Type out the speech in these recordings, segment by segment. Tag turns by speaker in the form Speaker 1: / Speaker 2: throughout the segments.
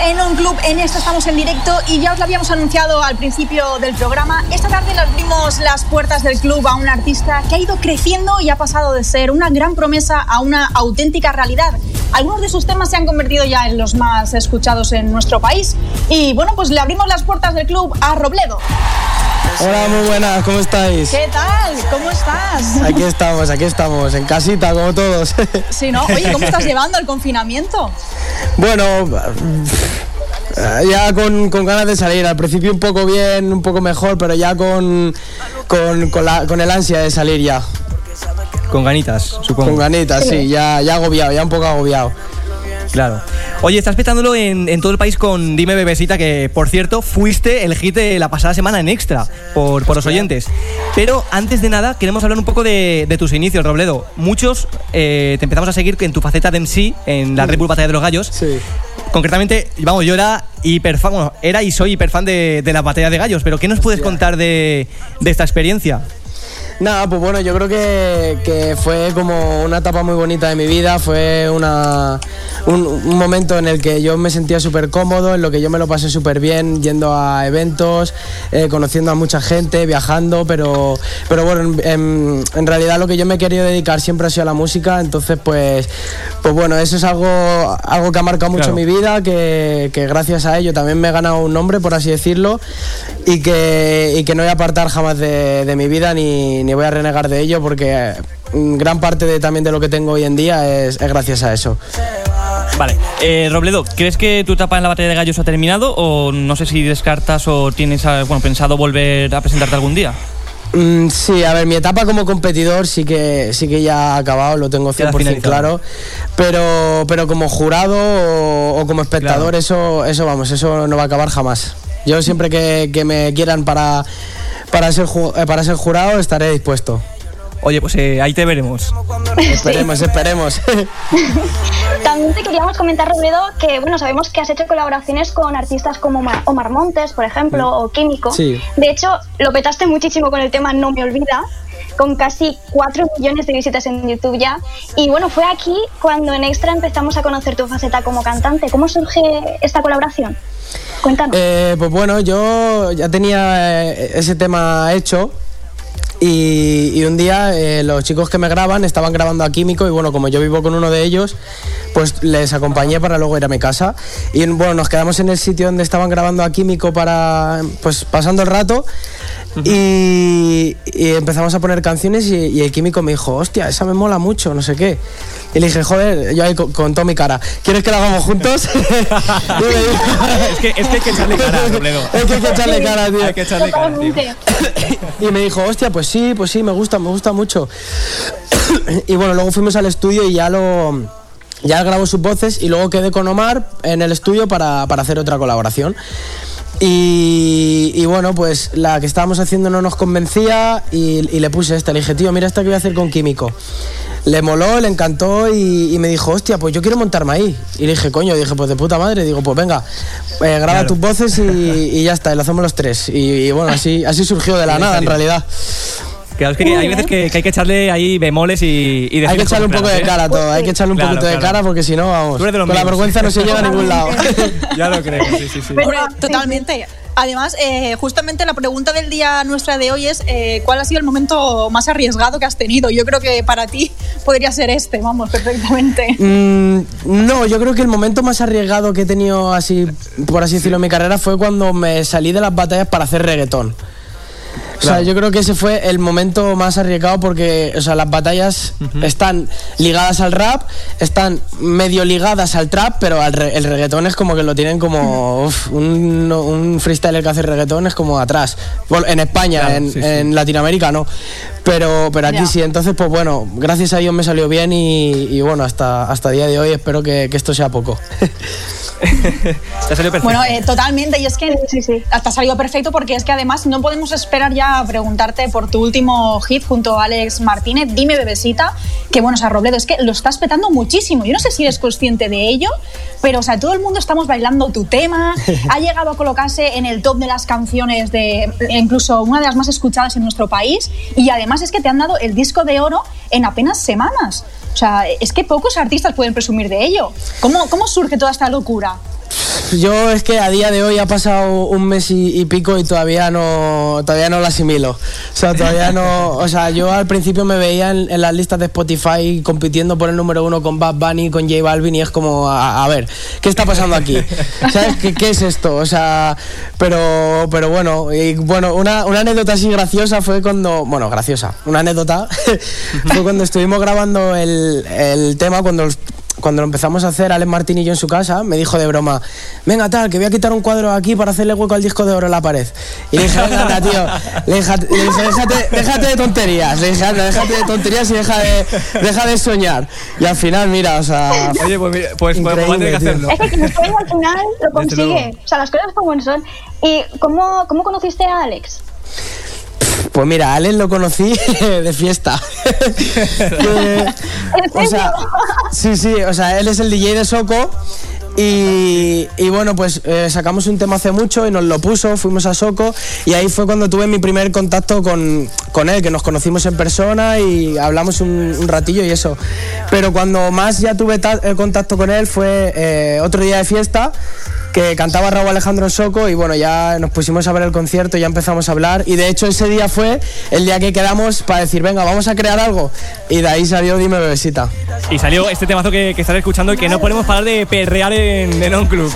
Speaker 1: en Un Club, en esto estamos en directo y ya os lo habíamos anunciado al principio del programa. Esta tarde le abrimos las puertas del club a un artista que ha ido creciendo y ha pasado de ser una gran promesa a una auténtica realidad. Algunos de sus temas se han convertido ya en los más escuchados en nuestro país y bueno, pues le abrimos las puertas del club a Robledo.
Speaker 2: Hola, muy buenas, ¿cómo estáis?
Speaker 1: ¿Qué tal? ¿Cómo estás?
Speaker 2: Aquí estamos, en casita como todos.
Speaker 1: Sí, ¿no? Oye, ¿cómo estás llevando el confinamiento?
Speaker 2: Bueno, ya con ganas de salir, al principio un poco bien, un poco mejor, pero ya con el ansia de salir ya.
Speaker 3: Con ganitas, supongo.
Speaker 2: Con ganitas, sí, ya agobiado, ya un poco agobiado.
Speaker 3: Claro. Oye, estás petándolo en todo el país con Dime Bebesita, que por cierto fuiste el hit de la pasada semana en Extra por los oyentes. Pero antes de nada queremos hablar un poco de tus inicios, Robledo. Muchos te empezamos a seguir en tu faceta de MC en la Red Bull Batalla de los Gallos.
Speaker 2: Sí.
Speaker 3: Concretamente, vamos, yo era y soy hiperfan de la Batalla de Gallos. Pero ¿qué nos puedes contar de esta experiencia?
Speaker 2: Nada, pues bueno, yo creo que fue como una etapa muy bonita de mi vida, fue un momento en el que yo me sentía súper cómodo, en lo que yo me lo pasé súper bien, yendo a eventos, conociendo a mucha gente, viajando, pero bueno, en realidad lo que yo me he querido dedicar siempre ha sido a la música, entonces pues bueno, eso es algo que ha marcado mucho mi vida, que gracias a ello también me he ganado un nombre, por así decirlo, y que no voy a apartar jamás de mi vida ni voy a renegar de ello, porque gran parte también de lo que tengo hoy en día es gracias a eso.
Speaker 3: Vale, Robledo, ¿crees que tu etapa en la Batalla de Gallos ha terminado o no sé si descartas o tienes pensado volver a presentarte algún día?
Speaker 2: Sí, a ver, mi etapa como competidor sí que ya ha acabado, lo tengo 100% claro, pero como jurado o como espectador, claro. eso no va a acabar jamás. Yo siempre que me quieran para ser jurado estaré dispuesto.
Speaker 3: Oye, pues ahí te veremos.
Speaker 2: Esperemos.
Speaker 4: También te queríamos comentar, Robledo, que bueno, sabemos que has hecho colaboraciones con artistas como Omar Montes, por ejemplo, o Químico.
Speaker 2: Sí.
Speaker 4: De hecho, lo petaste muchísimo con el tema No Me Olvida, con casi 4 millones de visitas en YouTube ya. Y bueno, fue aquí cuando en Extra empezamos a conocer tu faceta como cantante. ¿Cómo surge esta colaboración? Cuéntanos.
Speaker 2: Pues bueno, yo ya tenía ese tema hecho. Y un día los chicos que me graban estaban grabando a Químico y bueno, como yo vivo con uno de ellos, pues les acompañé para luego ir a mi casa. Y bueno, nos quedamos en el sitio donde estaban grabando a Químico para, pues pasando el rato. Y empezamos a poner canciones y el Químico me dijo, hostia, esa me mola mucho, no sé qué. Y le dije, joder, yo ahí con toda mi cara, ¿quieres que la hagamos juntos?
Speaker 3: es que hay que echarle cara, Robledo.
Speaker 2: Es que hay que echarle cara, tío.
Speaker 3: Hay que echarle cara, tío.
Speaker 2: Y me dijo, hostia, pues sí, me gusta mucho. Y bueno, luego fuimos al estudio y ya grabó sus voces y luego quedé con Omar en el estudio para hacer otra colaboración. Y bueno, pues la que estábamos haciendo no nos convencía y le puse esta. Le dije, tío, mira esta que voy a hacer con Químico. Le moló, le encantó y me dijo, hostia, pues yo quiero montarme ahí. Y le dije, coño, pues de puta madre. Digo, pues venga, graba tus voces y ya está, y lo hacemos los tres. Y bueno, así surgió de la nada, en realidad.
Speaker 3: Claro, es que hay veces que hay que echarle ahí bemoles y
Speaker 2: hay que echarle un poco de cara a todo, hay que echarle un poquito de cara porque si no, vamos, con la vergüenza no se llega a ningún lado.
Speaker 3: Ya lo creo, sí.
Speaker 1: Hombre, totalmente. Además, justamente la pregunta del día nuestra de hoy es ¿cuál ha sido el momento más arriesgado que has tenido? Yo creo que para ti podría ser perfectamente.
Speaker 2: No, yo creo que el momento más arriesgado que he tenido, así por así decirlo, en mi carrera fue cuando me salí de las batallas para hacer reggaetón. O sea, yo creo que ese fue el momento más arriesgado porque, o sea, las batallas están ligadas al rap, están medio ligadas al trap, pero el reggaetón es como que lo tienen como un freestyler que hace reggaetón es como atrás. Bueno, en España, claro, en Latinoamérica no, pero aquí sí. Entonces, pues bueno, gracias a Dios me salió bien y bueno, hasta día de hoy espero que esto sea poco.
Speaker 3: Te salió perfecto.
Speaker 1: Bueno, totalmente, y es que te ha salido perfecto porque es que además no podemos esperar ya a preguntarte por tu último hit junto a Alex Martínez, Dime Bebesita, que bueno, o sea, Robledo, es que lo estás petando muchísimo. Yo no sé si eres consciente de ello, pero o sea, todo el mundo estamos bailando tu tema, ha llegado a colocarse en el top de las canciones incluso una de las más escuchadas en nuestro país, y además es que te han dado el disco de oro en apenas semanas. O sea, es que pocos artistas pueden presumir de ello. ¿Cómo surge toda esta locura?
Speaker 2: Yo es que a día de hoy ha pasado un mes y pico y todavía no lo asimilo. O sea, todavía no... O sea, yo al principio me veía en las listas de Spotify compitiendo por el número 1 con Bad Bunny, con J Balvin, y es como, a ver, ¿qué está pasando aquí? ¿Sabes? ¿Qué es esto? O sea, pero bueno, una anécdota así graciosa fue cuando... Bueno, graciosa. Una anécdota fue cuando estuvimos grabando el tema, cuando lo empezamos a hacer, Alex Martín y yo en su casa, me dijo de broma, venga tal, que voy a quitar un cuadro aquí para hacerle hueco al disco de oro en la pared. Y le dije, venga tío, le dije, déjate de tonterías, le dije, anda, déjate de tonterías y deja de soñar. Y al final, mira, o sea...
Speaker 3: Oye, pues vamos a tener que hacerlo.
Speaker 4: Es que quien sueña al final lo consigue, o sea, las cosas como son. ¿Y cómo conociste a Alex?
Speaker 2: Pues mira, a Alex lo conocí de fiesta. O sea, sí, o sea, él es el DJ de Soco. Y bueno, pues sacamos un tema hace mucho y nos lo puso, fuimos a Soco y ahí fue cuando tuve mi primer contacto con él, que nos conocimos en persona y hablamos un ratillo y eso. Pero cuando más ya tuve contacto con él fue otro día de fiesta, que cantaba Raúl Alejandro en Soco y bueno, ya nos pusimos a ver el concierto, ya empezamos a hablar y de hecho ese día fue el día que quedamos para decir, venga, vamos a crear algo, y de ahí salió Dime Bebesita.
Speaker 3: Y salió este temazo que estás escuchando y que no podemos parar de perrear en un club.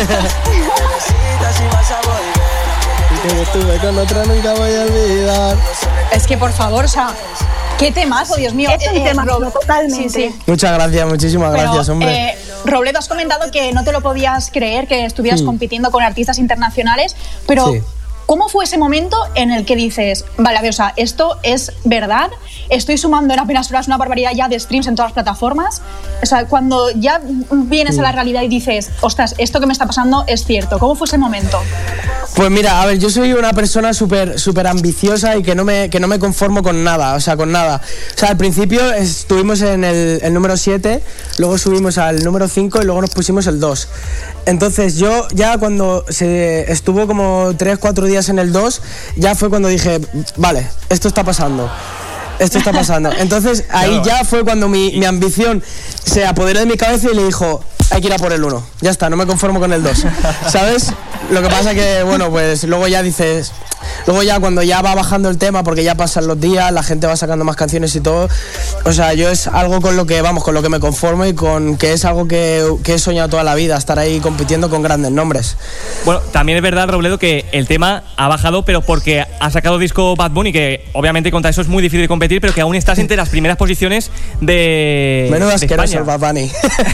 Speaker 2: Estuve con otra, nunca voy a olvidar.
Speaker 1: Es que por favor, o sea, qué temazo, Dios mío.
Speaker 4: Es un temazo, totalmente.
Speaker 1: Sí.
Speaker 2: Muchas gracias, muchísimas gracias, hombre.
Speaker 1: Robledo, has comentado que no te lo podías creer, que estuvieras compitiendo con artistas internacionales, pero
Speaker 2: sí.
Speaker 1: ¿Cómo fue ese momento en el que dices, vale, a ver, o sea, esto es verdad, estoy sumando en apenas horas una barbaridad ya de streams en todas las plataformas? O sea, cuando ya vienes a la realidad y dices, ostras, esto que me está pasando es cierto. ¿Cómo fue ese momento?
Speaker 2: Pues mira, a ver, yo soy una persona súper ambiciosa y que no me conformo con nada, o sea, con nada. O sea, al principio estuvimos en el número 7, luego subimos al número 5 y luego nos pusimos el 2. Entonces yo ya cuando se estuvo como 3-4 días en el 2, ya fue cuando dije, vale, esto está pasando. Entonces ahí ya fue cuando mi ambición se apoderó de mi cabeza y le dijo, hay que ir a por el 1, ya está, no me conformo con el 2, ¿sabes? Lo que pasa que, bueno, pues luego ya dices, luego ya cuando ya va bajando el tema, porque ya pasan los días, la gente va sacando más canciones y todo, o sea, yo es algo con lo que me conformo y con que es algo que he soñado toda la vida, estar ahí compitiendo con grandes nombres.
Speaker 3: Bueno, también es verdad, Robledo, que el tema ha bajado, pero porque ha sacado disco Bad Bunny, que obviamente contra eso es muy difícil de competir, pero que aún estás entre las primeras posiciones de
Speaker 2: Menudo asqueroso el Bad Bunny.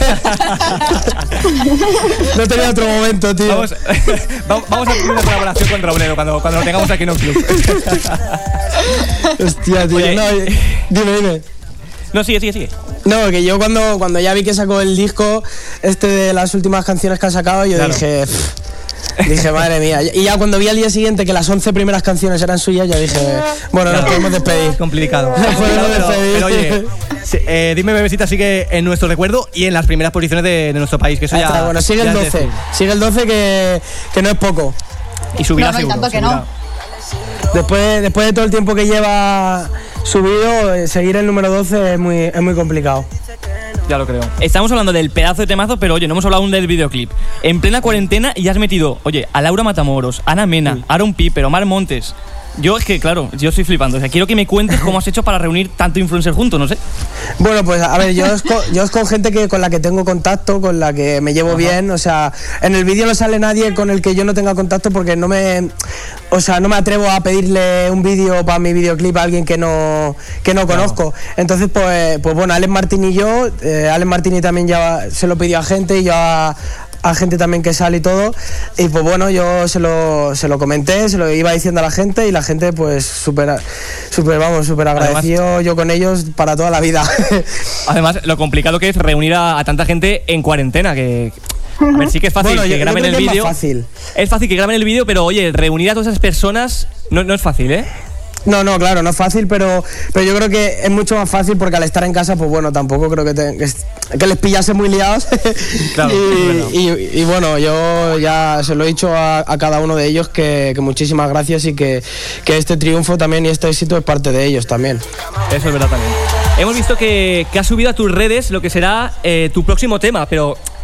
Speaker 2: No tenía otro momento, tío.
Speaker 3: Vamos a hacer una colaboración con Robledo cuando lo tengamos aquí en un club.
Speaker 2: Hostia, tío.
Speaker 3: Oye,
Speaker 2: no, dime.
Speaker 3: No, sigue.
Speaker 2: No, que yo cuando ya vi que sacó el disco de las últimas canciones que ha sacado, yo
Speaker 3: claro.
Speaker 2: Dije, madre mía. Y ya cuando vi al día siguiente que las 11 primeras canciones eran suyas, ya dije, bueno, nos podemos despedir.
Speaker 3: Es complicado.
Speaker 2: Pero
Speaker 3: oye, Dime Bebesita sigue en nuestro recuerdo y en las primeras posiciones de nuestro país, que eso ya...
Speaker 2: Bueno, sigue el 12. Sigue el 12 que no es poco.
Speaker 3: Y subirá
Speaker 1: no,
Speaker 3: seguro.
Speaker 1: Tanto que
Speaker 3: subirá.
Speaker 1: no.
Speaker 2: Después de todo el tiempo que lleva subido, seguir el número 12 es muy complicado.
Speaker 3: Ya lo creo. Estamos hablando del pedazo de temazo, pero oye, no hemos hablado aún del videoclip. En plena cuarentena y has metido, oye, a Laura Matamoros, Ana Mena, Aaron Piper, Omar Montes. Yo es que, claro, yo estoy flipando. O sea, quiero que me cuentes cómo has hecho para reunir tanto influencer juntos, no sé.
Speaker 2: Bueno, pues a ver, yo es con gente con la que tengo contacto, con la que me llevo bien. O sea, en el vídeo no sale nadie con el que yo no tenga contacto porque no me atrevo a pedirle un vídeo para mi videoclip a alguien que no conozco. Entonces, pues bueno, Alex Martín y yo, Alex Martín también ya se lo pidió a gente y yo a gente también que sale y todo, y pues bueno, yo se lo comenté, se lo iba diciendo a la gente y la gente pues súper agradecido. Además, yo con ellos para toda la vida. Además, lo complicado que es reunir a tanta gente en cuarentena, que a ver, sí que es fácil que graben el vídeo. Es fácil que graben el vídeo, pero oye, reunir a todas esas personas no es fácil, ¿eh? No, claro, no es fácil, pero yo creo que es mucho más fácil porque al estar en casa, pues bueno, tampoco creo que les pillase muy liados. Claro, y bueno, yo ya se lo he dicho a cada uno de ellos que muchísimas gracias y que este triunfo también y este éxito es parte de ellos también. Eso es verdad también. Hemos visto que has subido a tus redes lo que será tu próximo tema, pero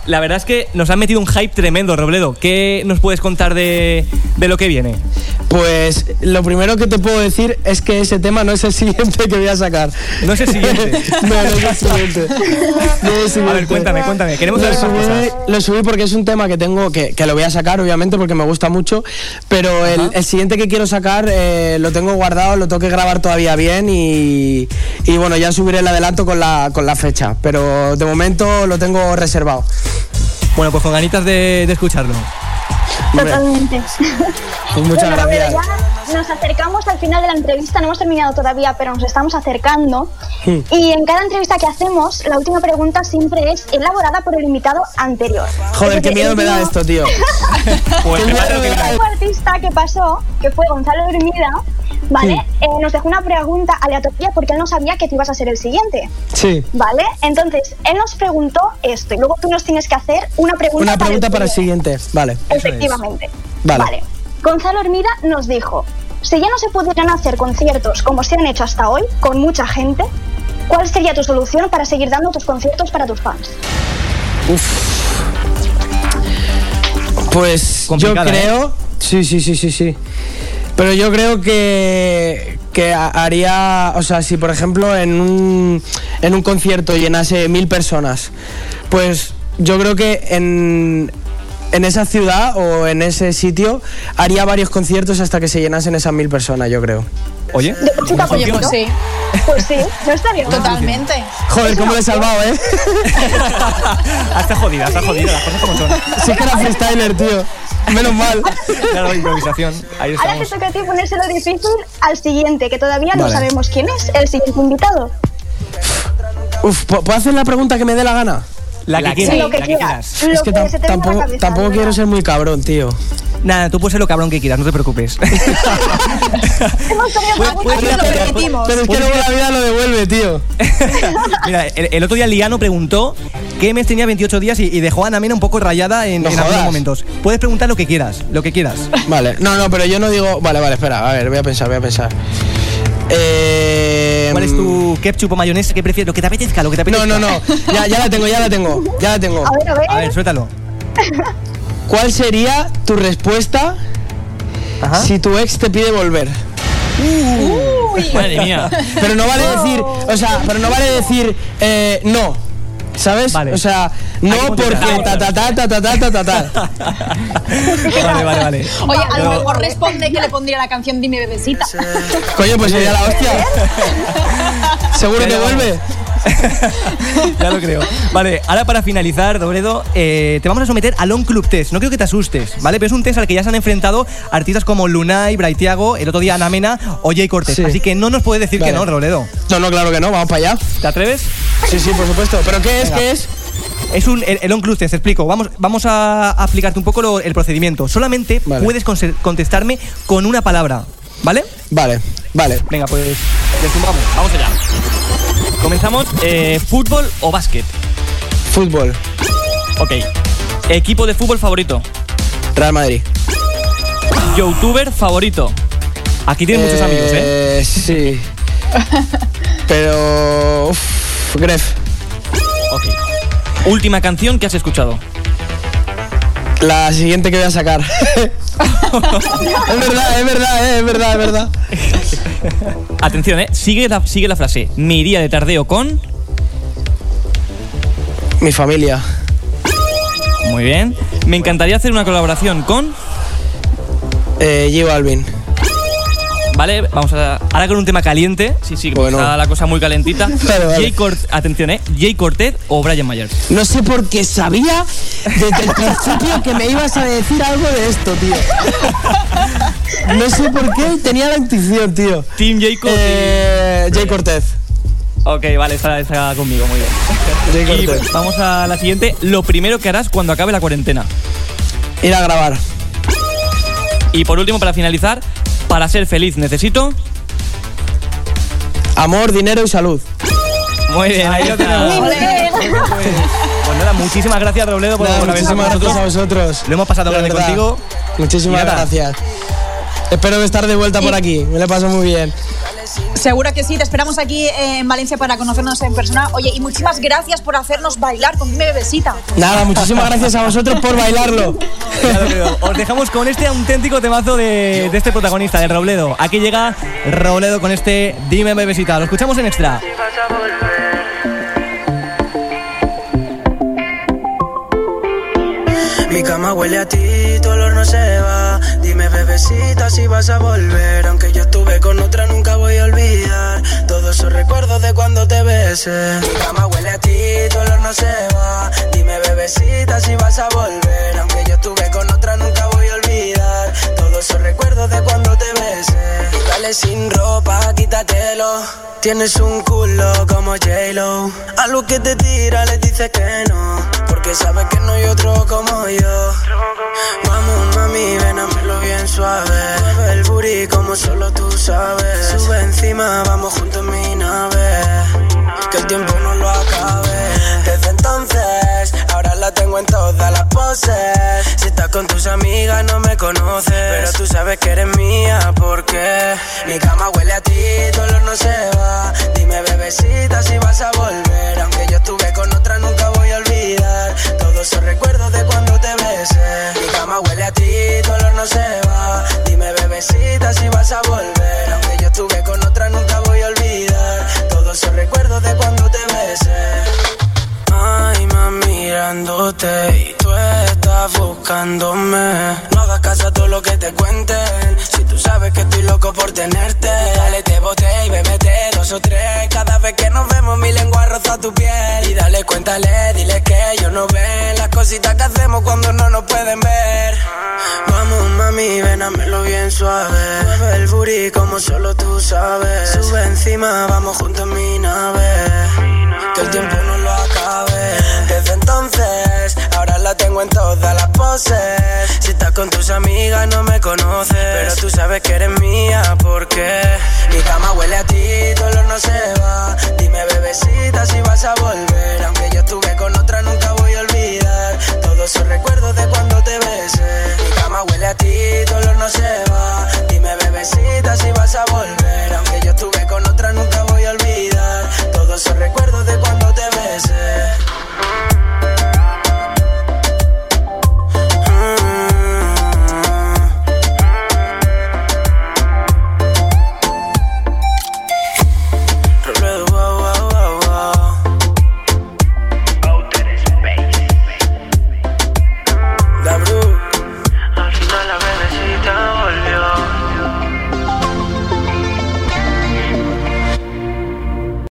Speaker 3: la verdad es que nos han metido un hype tremendo, Robledo. ¿Qué nos puedes contar de lo que viene?
Speaker 2: Pues lo primero que te puedo decir es que ese tema no es el siguiente que voy a sacar.
Speaker 3: ¿No es el siguiente?
Speaker 2: No es el siguiente. No es el siguiente.
Speaker 3: A ver, cuéntame. Queremos saber más cosas.
Speaker 2: Lo subí porque es un tema que tengo, que lo voy a sacar, obviamente, porque me gusta mucho. Pero el siguiente que quiero sacar lo tengo guardado, lo tengo que grabar todavía bien y bueno, ya subiré el adelanto con la fecha. Pero de momento lo tengo reservado.
Speaker 3: Bueno, pues con ganitas de escucharlo.
Speaker 4: Totalmente.
Speaker 2: Pues muchas gracias.
Speaker 4: Ya nos acercamos al final de la entrevista, no hemos terminado todavía, pero nos estamos acercando. Y en cada entrevista que hacemos, la última pregunta siempre es elaborada por el invitado anterior.
Speaker 2: Joder, qué miedo me da esto, tío.
Speaker 3: Pues
Speaker 4: El artista que pasó, que fue Gonzalo Hermida, ¿vale? Nos dejó una pregunta aleatoria porque él no sabía que tú ibas a ser el siguiente.
Speaker 2: Sí.
Speaker 4: ¿Vale? Entonces, él nos preguntó esto y luego tú nos tienes que hacer una pregunta
Speaker 2: para el siguiente. Vale.
Speaker 4: Efectivamente.
Speaker 2: Vale.
Speaker 4: Gonzalo Hermida nos dijo: si ya no se pudieran hacer conciertos como se han hecho hasta hoy, con mucha gente, ¿cuál sería tu solución para seguir dando tus conciertos para tus fans?
Speaker 2: Pues
Speaker 3: complicada,
Speaker 2: yo creo... Sí. Pero yo creo que haría... O sea, si por ejemplo en un concierto llenase 1000 personas, pues yo creo que en esa ciudad o en ese sitio haría varios conciertos hasta que se llenasen esas 1000 personas, yo creo.
Speaker 3: Oye,
Speaker 1: Oye, pues sí.
Speaker 4: Pues sí, no estaría mal.
Speaker 1: Totalmente.
Speaker 2: Joder, cómo le he salvado, ¿eh?
Speaker 3: Está jodida, las cosas como son.
Speaker 2: Sí que era freestyler, tío. Menos mal.
Speaker 3: Claro, improvisación. Ahí
Speaker 4: Ahora
Speaker 3: estamos.
Speaker 4: te toca a ti ponérselo difícil al siguiente, que todavía no
Speaker 2: Vale.
Speaker 4: sabemos quién es el siguiente invitado.
Speaker 2: ¿Puedo hacer la pregunta que me dé la gana?
Speaker 3: La que quieras.
Speaker 4: Lo que quieras.
Speaker 2: Es que
Speaker 4: Lo que se te venga a la cabeza,
Speaker 2: tampoco
Speaker 4: de
Speaker 2: quiero
Speaker 4: verdad.
Speaker 2: ser muy cabrón, tío.
Speaker 3: Nada, tú puedes ser lo cabrón que quieras, no te preocupes.
Speaker 4: Hemos tenido preguntas
Speaker 1: Aquí te lo permitimos.
Speaker 2: Pero es que luego la vida lo devuelve, tío.
Speaker 3: Mira, el otro día Liano preguntó que mes tenía 28 días y dejó a Ana Mena un poco rayada en
Speaker 2: No
Speaker 3: algunos
Speaker 2: jodas.
Speaker 3: momentos. Puedes preguntar lo que quieras.
Speaker 2: Vale, no, pero yo no digo... Vale, espera, a ver, voy a pensar.
Speaker 3: ¿Cuál es tu ketchup o mayonesa que prefieres? Lo que te apetezca, lo que te apetezca.
Speaker 2: No, ya la tengo.
Speaker 4: A ver.
Speaker 3: Suéltalo.
Speaker 2: ¿Cuál sería tu respuesta
Speaker 3: Ajá.
Speaker 2: si tu ex te pide volver?
Speaker 3: Madre mía.
Speaker 2: Pero no vale decir, no, ¿sabes?
Speaker 3: Vale.
Speaker 2: O sea,
Speaker 3: Hay
Speaker 2: no
Speaker 3: que
Speaker 2: porque
Speaker 3: contestar. Vale.
Speaker 1: Oye, a lo
Speaker 3: Pero-
Speaker 1: mejor responde que le pondría la canción Dime Bebesita.
Speaker 2: Coño, pues sería la hostia. ¿Seguro que
Speaker 3: Pero-
Speaker 2: vuelve?
Speaker 3: Ya lo creo. Vale, ahora para finalizar, Dobredo, te vamos a someter al On Club Test. No quiero que te asustes, ¿vale? Pero es un test al que ya se han enfrentado artistas como Lunay, Braithiago, el otro día Ana Mena o Jay Cortez.
Speaker 2: Sí.
Speaker 3: Así que no nos puedes decir
Speaker 2: Vale.
Speaker 3: que no, Dobredo.
Speaker 2: No, claro que no, vamos para allá.
Speaker 3: ¿Te atreves?
Speaker 2: Sí, por supuesto. ¿Pero qué es?
Speaker 3: Venga.
Speaker 2: ¿Qué es?
Speaker 3: Es el On Club Test, te explico. Vamos a explicarte un poco el procedimiento. Solamente
Speaker 2: Vale.
Speaker 3: puedes contestarme con una palabra, ¿vale?
Speaker 2: Vale.
Speaker 3: Venga, pues deszumbamos. Vamos allá. Comenzamos. ¿Fútbol o básquet?
Speaker 2: Fútbol.
Speaker 5: Ok. Equipo de fútbol favorito.
Speaker 2: Real Madrid.
Speaker 5: Youtuber favorito.
Speaker 3: Aquí tienes muchos amigos, ¿eh?
Speaker 2: Sí. Pero... Gref.
Speaker 5: Ok. Última canción que has escuchado.
Speaker 2: La siguiente que voy a sacar. Es verdad.
Speaker 5: Atención, sigue la frase. Me iría de tardeo con...
Speaker 2: Mi familia.
Speaker 5: Muy bien. Me encantaría hacer una colaboración con...
Speaker 2: J Balvin.
Speaker 5: Vale, vamos a...
Speaker 3: Ahora con un tema caliente.
Speaker 5: Sí,
Speaker 2: Bueno.
Speaker 5: está la cosa muy calentita.
Speaker 2: Vale.
Speaker 5: Atención, Jay Cortez o Brian Myers.
Speaker 2: No sé por qué sabía desde el principio que me ibas a decir algo de esto, tío. No sé por qué tenía la intuición, tío.
Speaker 5: Team Jay Cortez.
Speaker 2: Jay Cortez.
Speaker 5: Ok, vale, está conmigo, muy bien.
Speaker 2: Jay
Speaker 5: Y
Speaker 2: Cortez.
Speaker 5: vamos a la siguiente. Lo primero que harás cuando acabe la cuarentena.
Speaker 2: Ir a grabar.
Speaker 5: Y por último, para finalizar, para ser feliz necesito...
Speaker 2: Amor, dinero y salud.
Speaker 5: Muy bien, ahí lo tenemos.
Speaker 3: Pues nada, muchísimas gracias, Robledo, por
Speaker 2: Nada,
Speaker 3: haber estado
Speaker 2: muchísimas
Speaker 3: con
Speaker 2: gracias a
Speaker 3: nosotros.
Speaker 2: vosotros.
Speaker 3: Lo hemos pasado
Speaker 2: De
Speaker 3: grande
Speaker 2: verdad.
Speaker 3: contigo.
Speaker 2: Muchísimas
Speaker 3: Y nada,
Speaker 2: gracias. espero estar de vuelta por aquí. Me lo paso muy bien.
Speaker 1: Seguro que sí, te esperamos aquí en Valencia para conocernos en persona. Oye, y muchísimas gracias por hacernos bailar con Dime Bebesita.
Speaker 2: Nada, muchísimas gracias a vosotros por bailarlo.
Speaker 3: Claro, creo. Os dejamos con este auténtico temazo de este protagonista, de Robledo. Aquí llega Robledo con este Dime Bebesita. Lo escuchamos en Extra.
Speaker 6: Mi cama huele a ti, tu olor no se va. Dime bebecita si vas a volver. Aunque yo estuve con otra nunca voy a olvidar todos esos recuerdos de cuando te besé. Mi cama huele a ti, tu olor no se va. Dime bebecita si vas a volver. Aunque yo estuve con otra nunca voy a olvidar todos esos recuerdos de cuando te besé. Y dale sin ropa, quítatelo. Tienes un culo como J-Lo. A lo que te tira le dices que no, porque sabes que no hay otro como yo. Vamos mami, ven a verlo bien suave. Mueve el booty como solo tú sabes. Sube encima, vamos juntos en mi nave. Que el tiempo no lo acabe. Desde entonces, ahora la tengo en todas las poses. Si estás con tus amigas no me conoces, pero tú sabes que eres mía porque mi cama huele a ti, tu olor no se va. Dime bebecita si vas a volver. Aunque yo estuve con otra nunca voy a olvidar todos esos recuerdos de cuando te besé. Mi cama huele a ti, tu olor no se va. Dime bebecita si vas a volver. Aunque yo estuve con otra nunca voy a olvidar todos esos recuerdos de cuando te besé. Ay, mami, mirándote y tú estás buscándome. No hagas caso a todo lo que te cuenten. Si tú sabes que estoy loco por tenerte, dale, te boté y bébete 2 o 3. Cada vez que nos vemos mi lengua roza tu piel. Y dale, cuéntale, dile que ellos no ven las cositas que hacemos cuando no nos pueden ver. Vamos mami, ven a verlo bien suave. Mueve el booty como solo tú sabes. Sube encima, vamos juntos en mi nave. Que el tiempo no lo acabe. Desde entonces, ahora la tengo en todas las poses. Si estás con tus amigas no me conoces, pero tú sabes que eres mía porque mi cama huele a ti, tu olor no se va. Dime bebecita si vas a volver. Aunque yo estuve